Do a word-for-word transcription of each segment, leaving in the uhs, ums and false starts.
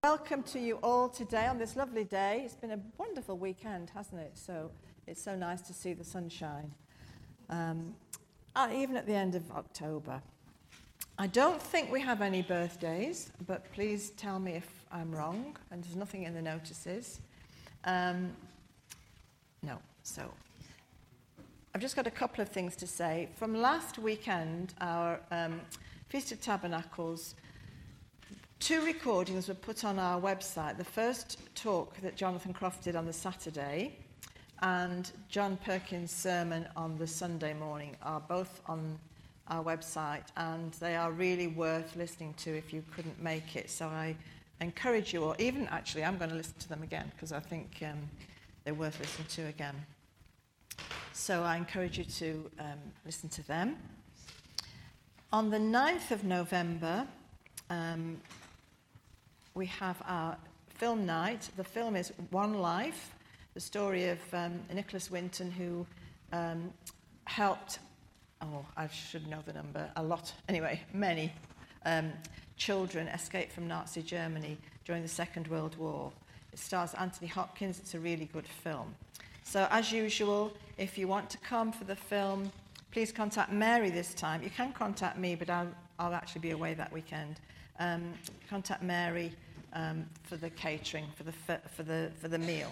Welcome to you all today on this lovely day. It's been a wonderful weekend, hasn't it? So it's so nice to see the sunshine, um, uh, even at the end of October. I don't think we have any birthdays, but please tell me if I'm wrong, and there's nothing in the notices. Um, no, so I've just got a couple of things to say. From last weekend, our um, Feast of Tabernacles, two recordings were put on our website. The first talk that Jonathan Croft did on the Saturday and John Perkins' sermon on the Sunday morning are both on our website, and they are really worth listening to if you couldn't make it. So I encourage you, or even actually I'm going to listen to them again because I think um, they're worth listening to again. So I encourage you to um, listen to them. On the ninth of November, um, we have our film night. The film is One Life, the story of um, Nicholas Winton, who um, helped, oh, I should know the number, a lot, anyway, many um, children escape from Nazi Germany during the Second World War. It stars Anthony Hopkins. It's a really good film. So, as usual, if you want to come for the film, please contact Mary this time. You can contact me, but I'll, I'll actually be away that weekend. Um, contact Mary um, for the catering, for the for the for the meal.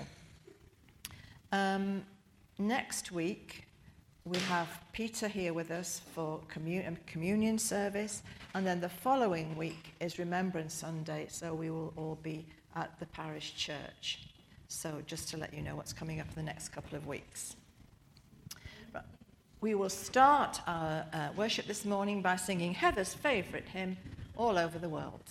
Um, next week we have Peter here with us for commun- communion service, and then the following week is Remembrance Sunday. So we will all be at the parish church. So just to let you know what's coming up in the next couple of weeks. We will start our uh, worship this morning by singing Heather's favourite hymn, All Over the World.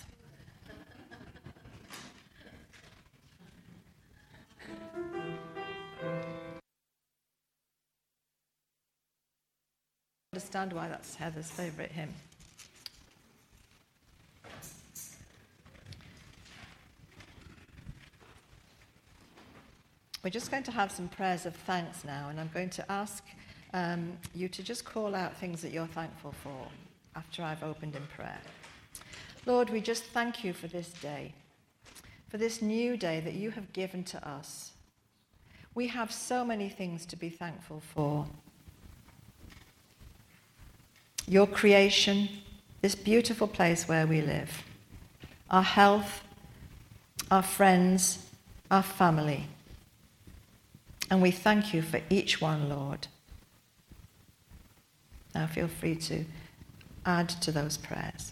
Understand why that's Heather's favourite hymn. We're just going to have some prayers of thanks now, and I'm going to ask um, you to just call out things that you're thankful for after I've opened in prayer. Lord, we just thank you for this day, for this new day that you have given to us. We have so many things to be thankful for. Your creation, this beautiful place where we live, our health, our friends, our family. And we thank you for each one, Lord. Now feel free to add to those prayers.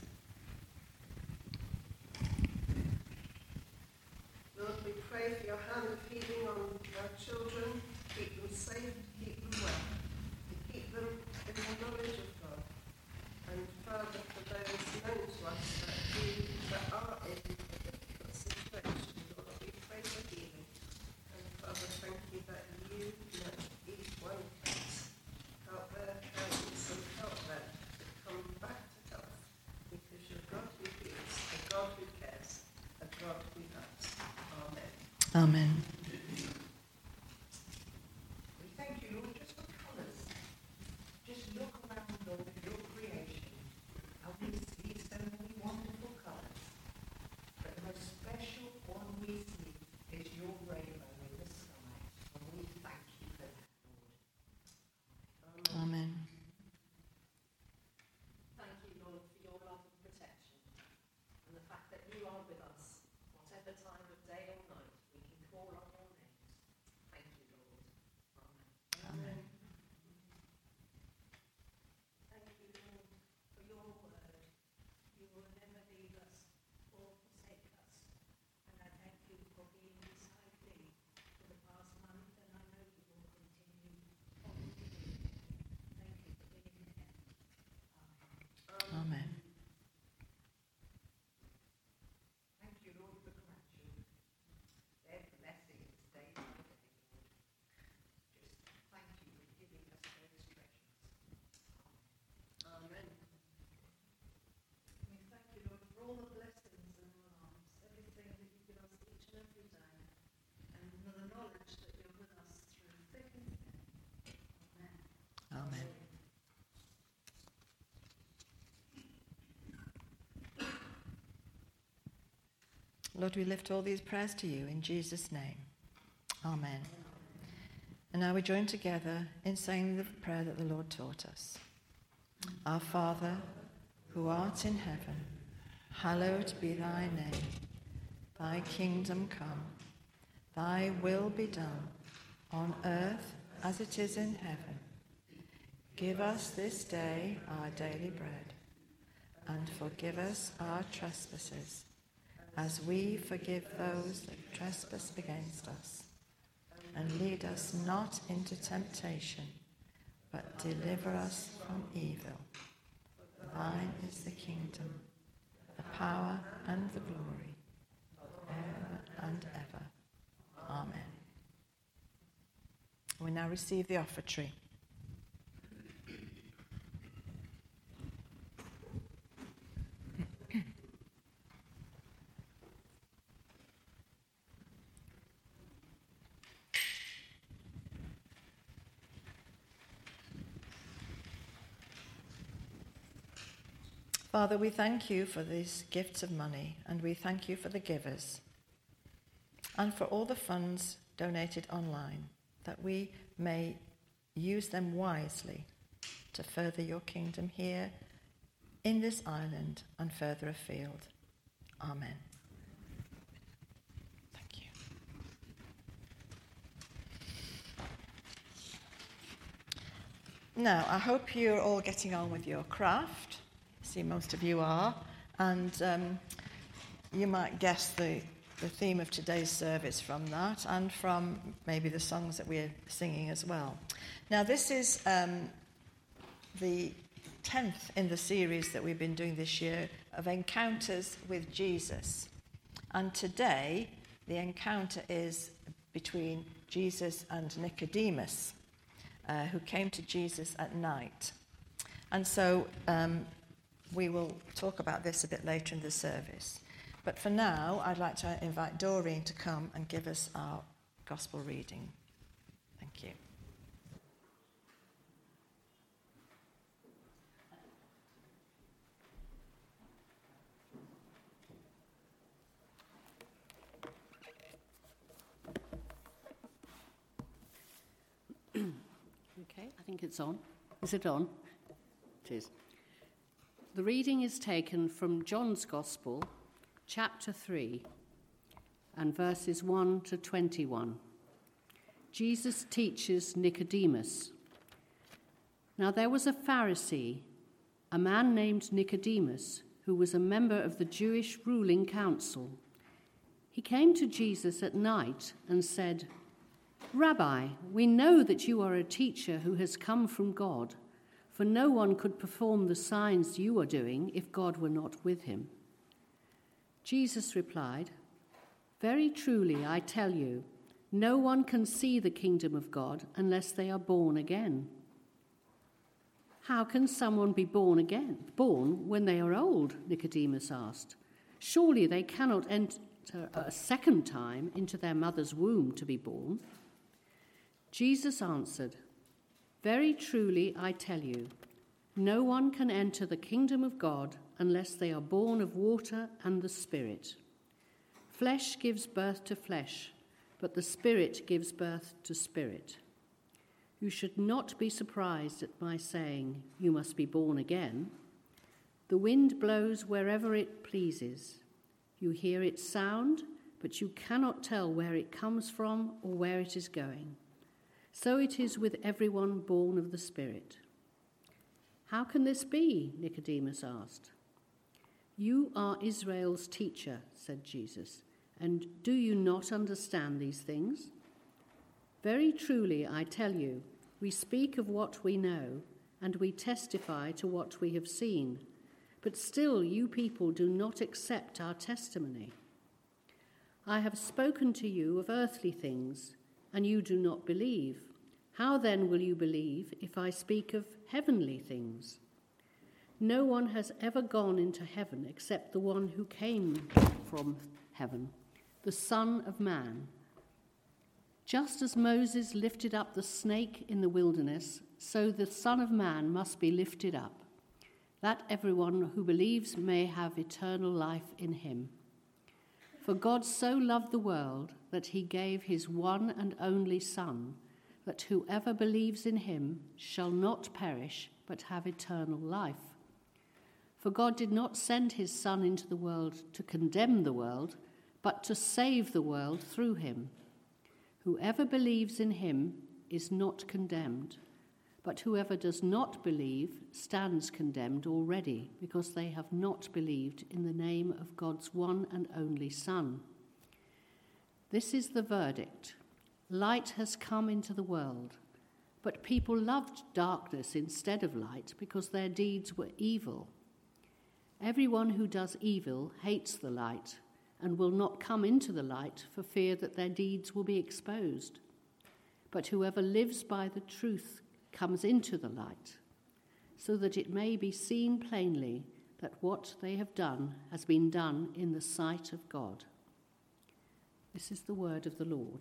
Lord, we pray for your hand of healing on our children. Keep them safe, keep them well. Keep them in the knowledge of God. And Father, for those known to us that, we, that are in a difficult situation, Lord, we pray for healing. And Father, thank you that you know each one of us. Help their hands and help them to come back to health, because you're God who heals, a God who cares, a God who loves. Amen. Amen. We thank you, Lord, just for colours. Just look around, Lord, at your creation, and we see so many wonderful colours. But the most special one we see is your rainbow in the sky, and we thank you for that, Lord. Amen. Thank you, Lord, for your love and protection, and the fact that you are with us, whatever time of day or night, we can call on your names. Thank you, Lord. Amen. Amen. Thank you, Lord, for your word. You will never leave us or forsake us. And I thank you for being beside me for the past month, and I know you will continue on to be. Thank you for being there. Amen. Amen. Thank you, Lord, for grandchildren. Their blessings day by day, Lord. Just thank you for giving us those treasures. Amen. We thank you, Lord, for all the blessings in our lives, everything that you give us each and every day, and for the knowledge that you're with us through thick and thin. Amen. Amen. Lord, we lift all these prayers to you in Jesus' name. Amen. And now we join together in saying the prayer that the Lord taught us. Our Father, who art in heaven, hallowed be thy name. Thy kingdom come. Thy will be done, on earth as it is in heaven. Give us this day our daily bread, and forgive us our trespasses, as we forgive those that trespass against us. And lead us not into temptation, but deliver us from evil. Thine is the kingdom, the power, and the glory, ever and ever. Amen. We now receive the offertory. Father, we thank you for these gifts of money, and we thank you for the givers, and for all the funds donated online, that we may use them wisely to further your kingdom here in this island and further afield. Amen. Thank you. Now, I hope you're all getting on with your craft. I see most of you are, and um, you might guess the the theme of today's service from that, and from maybe the songs that we're singing as well. Now, this is um, the tenth in the series that we've been doing this year of encounters with Jesus. And today, the encounter is between Jesus and Nicodemus, uh, who came to Jesus at night. And so um, we will talk about this a bit later in the service. But for now, I'd like to invite Doreen to come and give us our gospel reading. Thank you. Okay, I think it's on. Is it on? It is. The reading is taken from John's Gospel, chapter three, and verses one to twenty-one. Jesus teaches Nicodemus. Now there was a Pharisee, a man named Nicodemus, who was a member of the Jewish ruling council. He came to Jesus at night and said, "Rabbi, we know that you are a teacher who has come from God, for no one could perform the signs you are doing if God were not with him." Jesus replied, "Very truly, I tell you, no one can see the kingdom of God unless they are born again." "How can someone be born again, born when they are old?" Nicodemus asked. "Surely they cannot enter a second time into their mother's womb to be born." Jesus answered, "Very truly, I tell you, no one can enter the kingdom of God unless they are born of water and the Spirit. Flesh gives birth to flesh, but the Spirit gives birth to spirit. You should not be surprised at my saying, 'You must be born again.' The wind blows wherever it pleases. You hear its sound, but you cannot tell where it comes from or where it is going. So it is with everyone born of the Spirit." "How can this be?" Nicodemus asked. "You are Israel's teacher," said Jesus, "and do you not understand these things? Very truly, I tell you, we speak of what we know, and we testify to what we have seen, but still you people do not accept our testimony. I have spoken to you of earthly things, and you do not believe. How then will you believe if I speak of heavenly things? No one has ever gone into heaven except the one who came from heaven, the Son of Man. Just as Moses lifted up the snake in the wilderness, so the Son of Man must be lifted up, that everyone who believes may have eternal life in him. For God so loved the world that he gave his one and only Son, that whoever believes in him shall not perish, but have eternal life. For God did not send his Son into the world to condemn the world, but to save the world through him. Whoever believes in him is not condemned, but whoever does not believe stands condemned already, because they have not believed in the name of God's one and only Son. This is the verdict. Light has come into the world, but people loved darkness instead of light because their deeds were evil. Everyone who does evil hates the light and will not come into the light for fear that their deeds will be exposed. But whoever lives by the truth comes into the light, so that it may be seen plainly that what they have done has been done in the sight of God. This is the word of the Lord.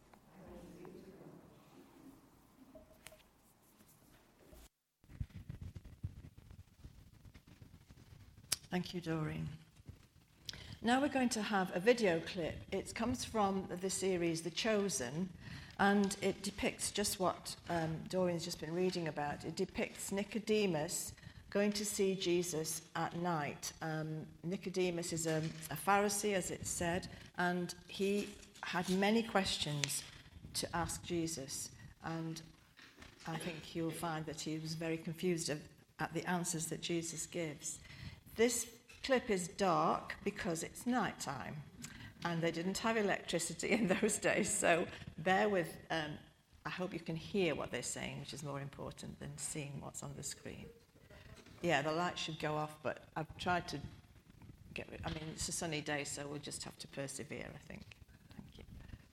Thank you, Doreen. Now we're going to have a video clip. It comes from the series The Chosen, and it depicts just what um, Doreen's just been reading about. It depicts Nicodemus going to see Jesus at night. Um, Nicodemus is a, a Pharisee, as it said, and he had many questions to ask Jesus. And I think you'll find that he was very confused of, at the answers that Jesus gives. This clip is dark because it's nighttime, and they didn't have electricity in those days, so bear with, um, I hope you can hear what they're saying, which is more important than seeing what's on the screen. Yeah, the light should go off, but I've tried to get rid, I mean, it's a sunny day, so we'll just have to persevere, I think. Thank you.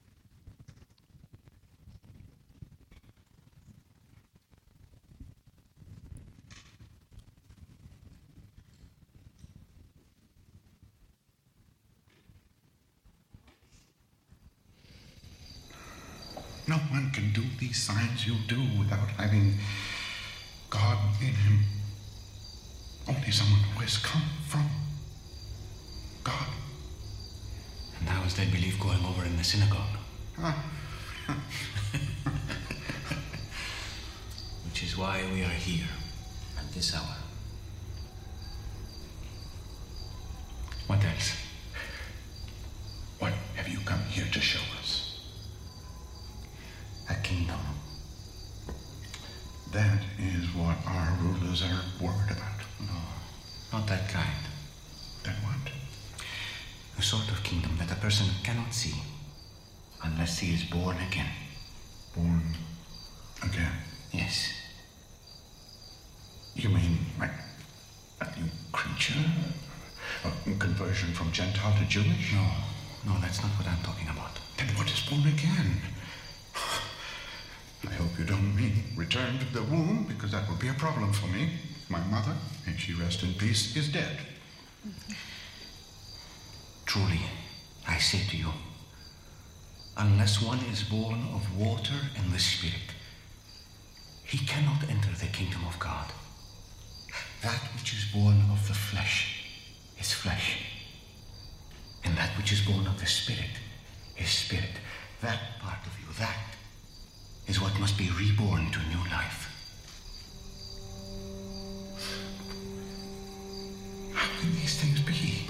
No one can do these signs you do without having God in him. Only someone who has come from God. And how is that belief going over in the synagogue? Ah. Which is why we are here at this hour. What else? What have you come here to show us? A kingdom. That is what our rulers are worried about. No, not that kind. Then what? A sort of kingdom that a person cannot see unless he is born again. Born again? Yes. You mean like a new creature? A conversion from Gentile to Jewish? No, no, that's not what I'm talking about. Then what is born again? I hope you don't mean return to the womb, because that would be a problem for me. My mother, may she rest in peace, is dead. Truly, I say to you, unless one is born of water and the Spirit, he cannot enter the kingdom of God. That which is born of the flesh is flesh, and that which is born of the Spirit is spirit. That part of you, that is what must be reborn to new life. How can these things be?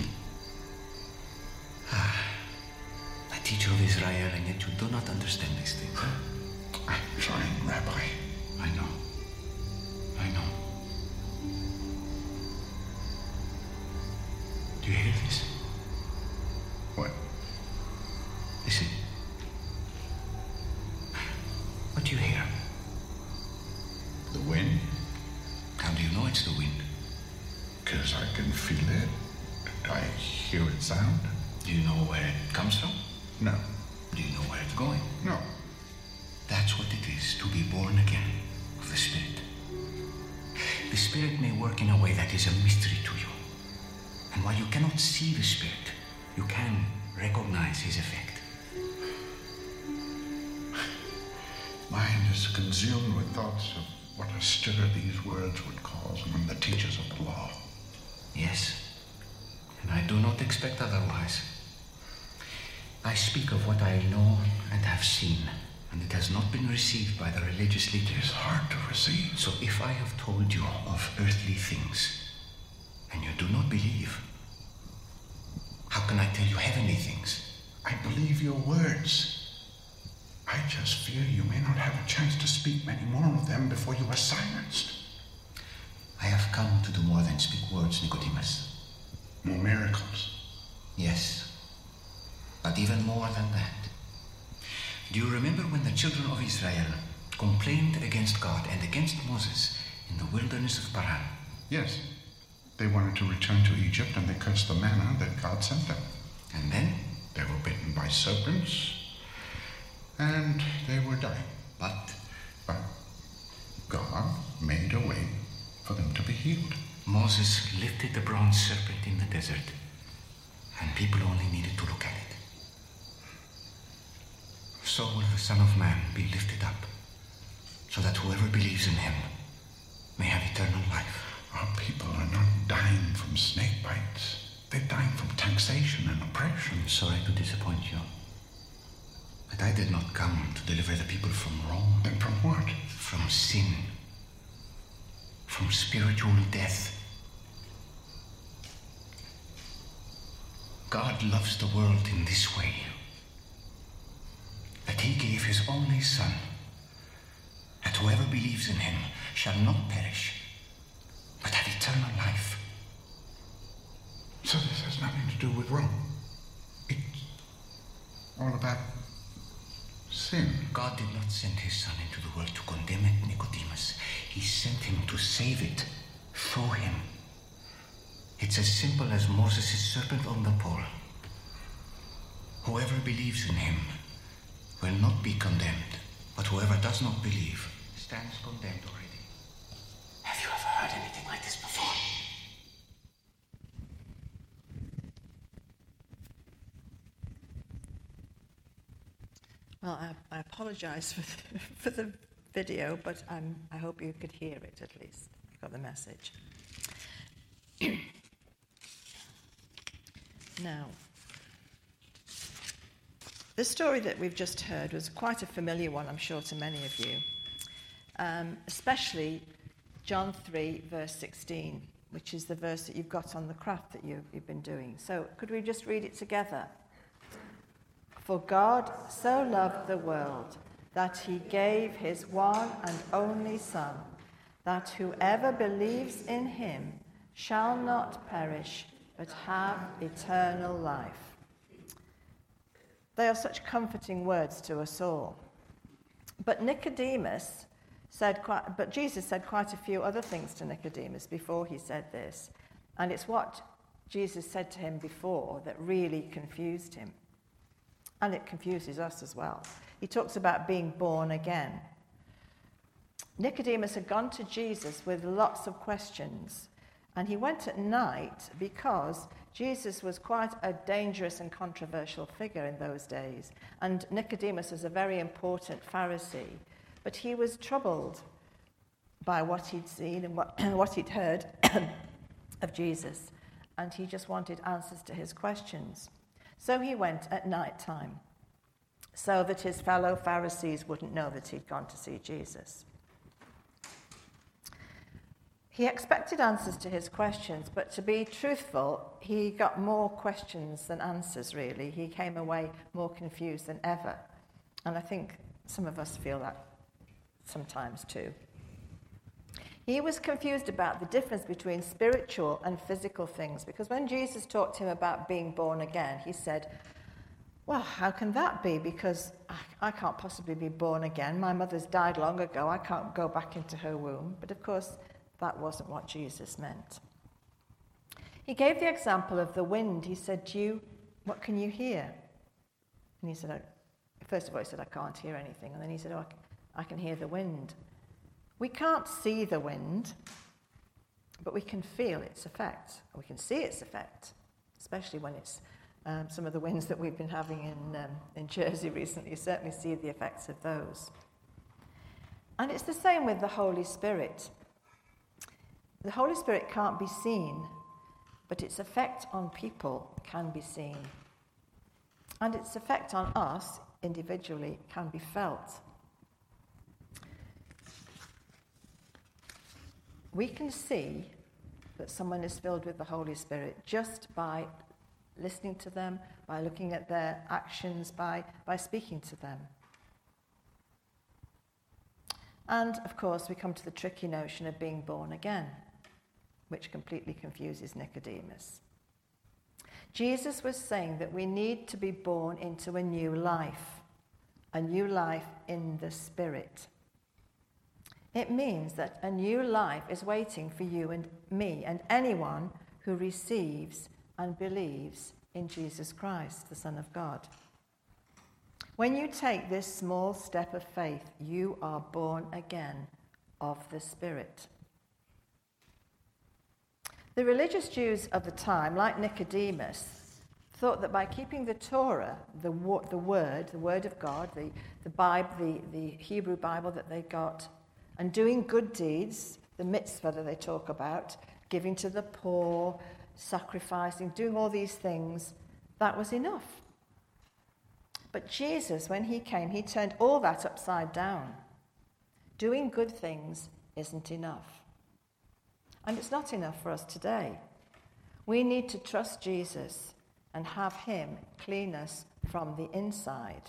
Ah, a teacher of Israel, and yet you do not understand these things. Huh? I'm trying, Rabbi. I know. I know. Do you hear this? What? Listen. What do you hear? The wind? How do you know it's the wind? Because I can feel it. I hear it sound. Do you know where it comes from? No. Do you know where it's going? No. That's what it is to be born again of the Spirit. The Spirit may work in a way that is a mystery to you. And while you cannot see the Spirit, you can recognize his effect. Mind is consumed with thoughts of what a stir these words would cause among the teachers of the law. Yes, and I do not expect otherwise. I speak of what I know and have seen, and it has not been received by the religious leaders. It is hard to receive. So if I have told you of earthly things, and you do not believe, how can I tell you heavenly things? I believe your words. I just fear you may not have a chance to speak many more of them before you are silenced. I have come to do more than speak words, Nicodemus. More miracles. Yes, but even more than that. Do you remember when the children of Israel complained against God and against Moses in the wilderness of Paran? Yes. They wanted to return to Egypt and they cursed the manna that God sent them. And then? They were bitten by serpents and they were dying. But? But God made a way for them to be healed. Moses lifted the bronze serpent in the desert, and people only needed to look at it. So will the Son of Man be lifted up, so that whoever believes in him may have eternal life. Our people are not dying from snake bites. They're dying from taxation and oppression. I'm sorry to disappoint you, but I did not come to deliver the people from wrong. Then from what? From sin. From spiritual death. God loves the world in this way, that he gave his only Son, that whoever believes in him shall not perish, but have eternal life. So this has nothing to do with Rome. It's all about sin. God did not send his Son into the world to condemn it, Nicodemus. He sent him to save it through him. It's as simple as Moses' serpent on the pole. Whoever believes in him will not be condemned, but whoever does not believe stands condemned already. Have you ever heard anything like this before? Well, I, I apologise for the, for the video, but um, I hope you could hear it at least. You got the message. Now, the story that we've just heard was quite a familiar one, I'm sure, to many of you, um, especially John three, verse sixteen, which is the verse that you've got on the craft that you, you've been doing. So could we just read it together? For God so loved the world that he gave his one and only Son, that whoever believes in him shall not perish, but have eternal life. They are such comforting words to us all. But Nicodemus said quite, but Jesus said quite a few other things to Nicodemus before he said this. And it's what Jesus said to him before that really confused him. And it confuses us as well. He talks about being born again. Nicodemus had gone to Jesus with lots of questions. And he went at night because Jesus was quite a dangerous and controversial figure in those days. And Nicodemus was a very important Pharisee. But he was troubled by what he'd seen and what, what he'd heard of Jesus. And he just wanted answers to his questions. So he went at night time, so that his fellow Pharisees wouldn't know that he'd gone to see Jesus. He expected answers to his questions, but to be truthful, he got more questions than answers, really. He came away more confused than ever. And I think some of us feel that sometimes too. He was confused about the difference between spiritual and physical things, because when Jesus talked to him about being born again, he said, well, how can that be? Because I, I can't possibly be born again. My mother's died long ago. I can't go back into her womb. But of course, that wasn't what Jesus meant. He gave the example of the wind. He said to you, what can you hear? And he said, I, first of all, he said, I can't hear anything. And then he said, oh, I can, I can hear the wind. We can't see the wind, but we can feel its effect. We can see its effect, especially when it's um, some of the winds that we've been having in, um, in Jersey recently. You certainly see the effects of those. And it's the same with the Holy Spirit. The Holy Spirit can't be seen, but its effect on people can be seen. And its effect on us individually can be felt. We can see that someone is filled with the Holy Spirit just by listening to them, by looking at their actions, by, by speaking to them. And, of course, we come to the tricky notion of being born again, which completely confuses Nicodemus. Jesus was saying that we need to be born into a new life, a new life in the Spirit. It means that a new life is waiting for you and me and anyone who receives and believes in Jesus Christ, the Son of God. When you take this small step of faith, you are born again of the Spirit. The religious Jews of the time, like Nicodemus, thought that by keeping the Torah, the, the Word, the Word of God, the, the, Bible, the, the Hebrew Bible that they got, and doing good deeds, the mitzvah that they talk about, giving to the poor, sacrificing, doing all these things, that was enough. But Jesus, when he came, he turned all that upside down. Doing good things isn't enough. And it's not enough for us today. We need to trust Jesus and have him clean us from the inside.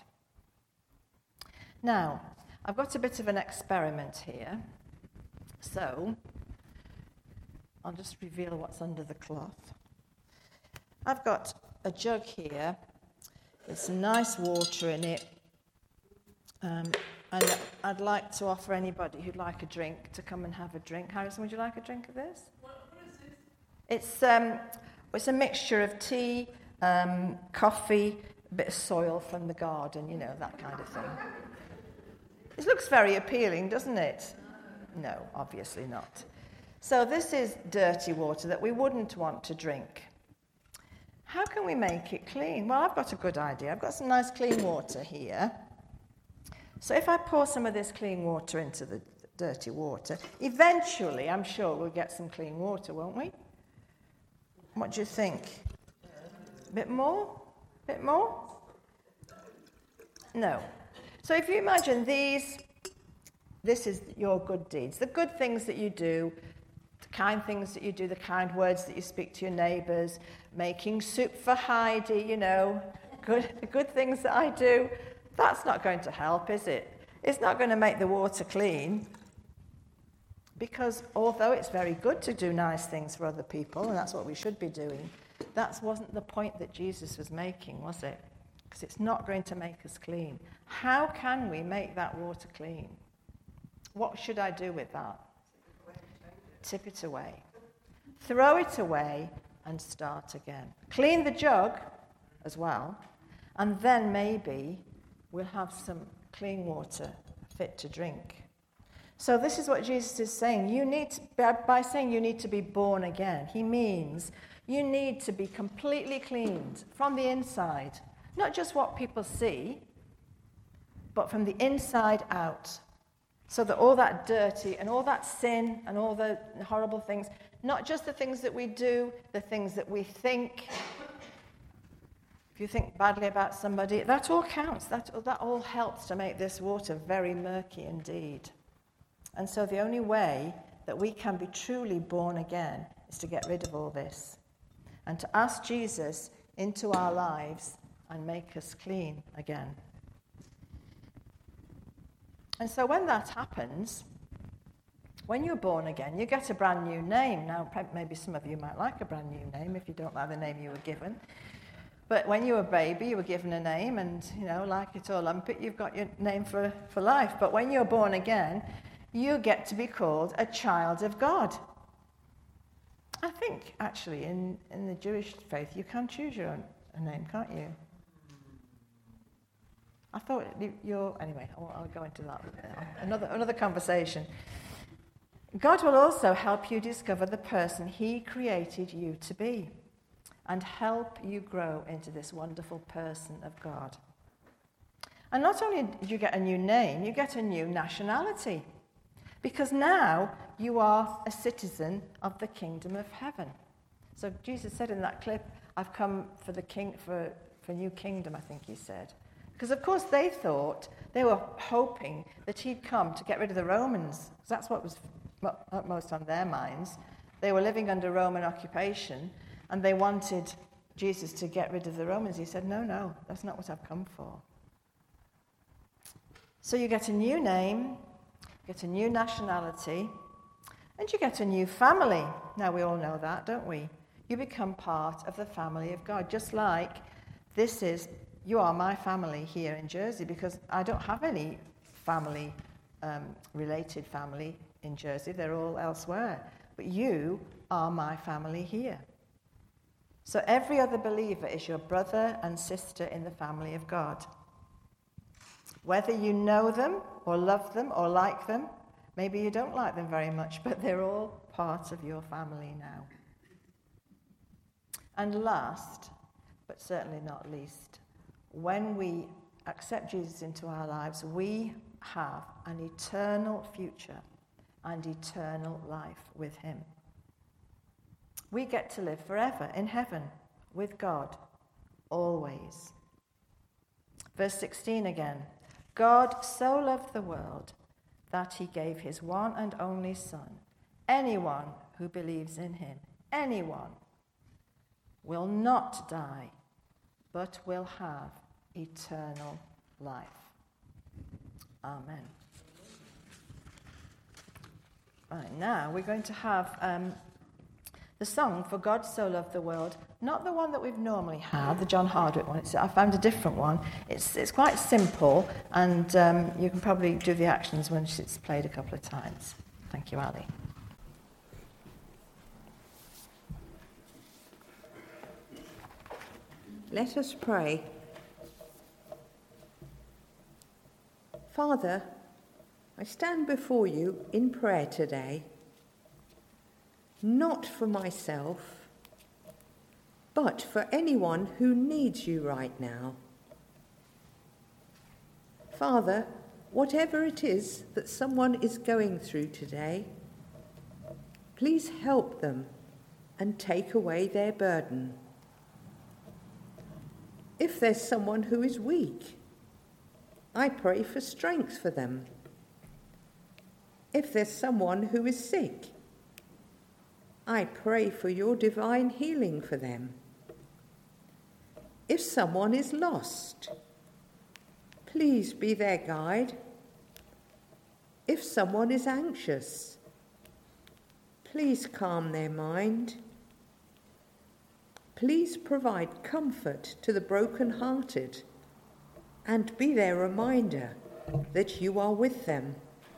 Now, I've got a bit of an experiment here. So, I'll just reveal what's under the cloth. I've got a jug here. There's some nice water in it. Um, and I'd like to offer anybody who'd like a drink to come and have a drink. Harrison, would you like a drink of this? What, what is this? It's, um, it's a mixture of tea, um, coffee, a bit of soil from the garden, you know, that kind of thing. It looks very appealing, doesn't it? No, obviously not. So this is dirty water that we wouldn't want to drink. How can we make it clean? Well, I've got a good idea. I've got some nice clean water here. So if I pour some of this clean water into the dirty water, eventually, I'm sure we'll get some clean water, won't we? What do you think? A bit more? A bit more? No. So if you imagine these, this is your good deeds, the good things that you do, the kind things that you do, the kind words that you speak to your neighbours, making soup for Heidi, you know, good, the good things that I do, that's not going to help, is it? It's not going to make the water clean. Because although it's very good to do nice things for other people, and that's what we should be doing, that wasn't the point that Jesus was making, was it? Because it's not going to make us clean. How can we make that water clean? What should I do with that? Tip it away. Throw it away and start again. Clean the jug as well, and then maybe we'll have some clean water fit to drink. So this is what Jesus is saying. You need to, by saying you need to be born again, he means you need to be completely cleaned from the inside. Not just what people see, but from the inside out. So that all that dirty and all that sin and all the horrible things, not just the things that we do, the things that we think. If you think badly about somebody, that all counts. That, that all helps to make this water very murky indeed. And so the only way that we can be truly born again is to get rid of all this and to ask Jesus into our lives and make us clean again. And so when that happens, when you're born again, you get a brand new name. Now, maybe some of you might like a brand new name if you don't like the name you were given. But when you were a baby, you were given a name, and, you know, like it or lump it, you've got your name for, for life. But when you're born again, you get to be called a child of God. I think, actually, in, in the Jewish faith, you can choose your own name, can't you? I thought you're... Anyway, I'll, I'll go into that. Another, another conversation. God will also help you discover the person he created you to be and help you grow into this wonderful person of God. And not only do you get a new name, you get a new nationality. Because now you are a citizen of the kingdom of heaven. So Jesus said in that clip, I've come for the king for, for a new kingdom, I think he said. Because, of course, they thought, they were hoping that he'd come to get rid of the Romans. Because that's what was most on their minds. They were living under Roman occupation, and they wanted Jesus to get rid of the Romans. He said, no, no, that's not what I've come for. So you get a new name, get a new nationality, and you get a new family. Now, we all know that, don't we? You become part of the family of God, just like this is, you are my family here in Jersey, because I don't have any family, um, related family in Jersey. They're all elsewhere. But you are my family here. So every other believer is your brother and sister in the family of God. Whether you know them or love them or like them, maybe you don't like them very much, but they're all part of your family now. And last, but certainly not least, when we accept Jesus into our lives, we have an eternal future and eternal life with him. We get to live forever in heaven with God, always. Verse sixteen again. God so loved the world that he gave his one and only Son. Anyone who believes in him, anyone, will not die, but will have eternal life. Amen. Right, now we're going to have um, the song For God So Loved the World, not the one that we've normally had, the John Hardwick one. It's, I found a different one. It's it's quite simple, and um, you can probably do the actions when it's played a couple of times. Thank you, Ali. Let us pray. Father, I stand before you in prayer today, not for myself, but for anyone who needs you right now. Father, whatever it is that someone is going through today, please help them and take away their burden. If there's someone who is weak, I pray for strength for them. If there's someone who is sick, I pray for your divine healing for them. If someone is lost, please be their guide. If someone is anxious, please calm their mind. Please provide comfort to the broken-hearted and be their reminder that you are with them.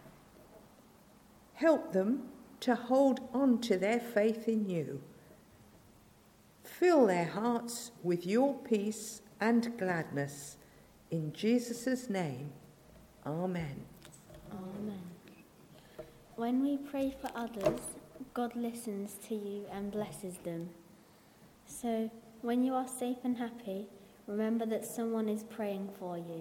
Help them to hold on to their faith in you. Fill their hearts with your peace and gladness. In Jesus' name, amen. Amen. When we pray for others, God listens to you and blesses them. So, when you are safe and happy, remember that someone is praying for you.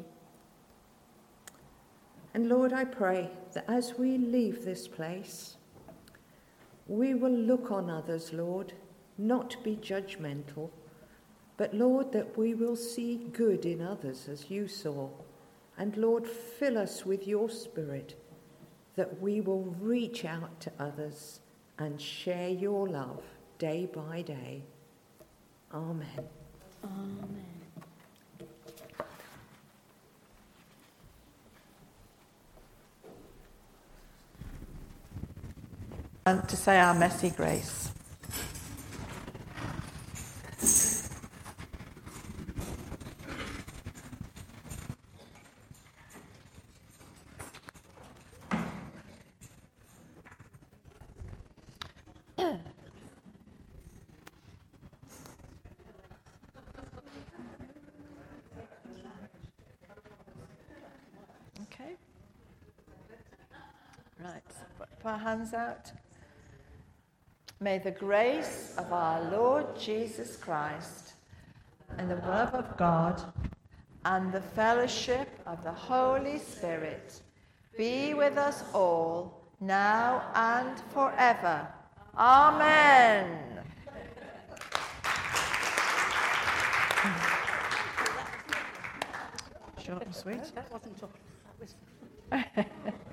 And Lord, I pray that as we leave this place, we will look on others, Lord, not be judgmental, but Lord, that we will see good in others as you saw. And Lord, fill us with your Spirit, that we will reach out to others and share your love day by day. Amen. Amen. And to say our messy grace. Okay. Right, put our hands out. May the grace of our Lord Jesus Christ and the love of God and the fellowship of the Holy Spirit be with us all now and forever. Amen. Short and sweet. That wasn't all. That was.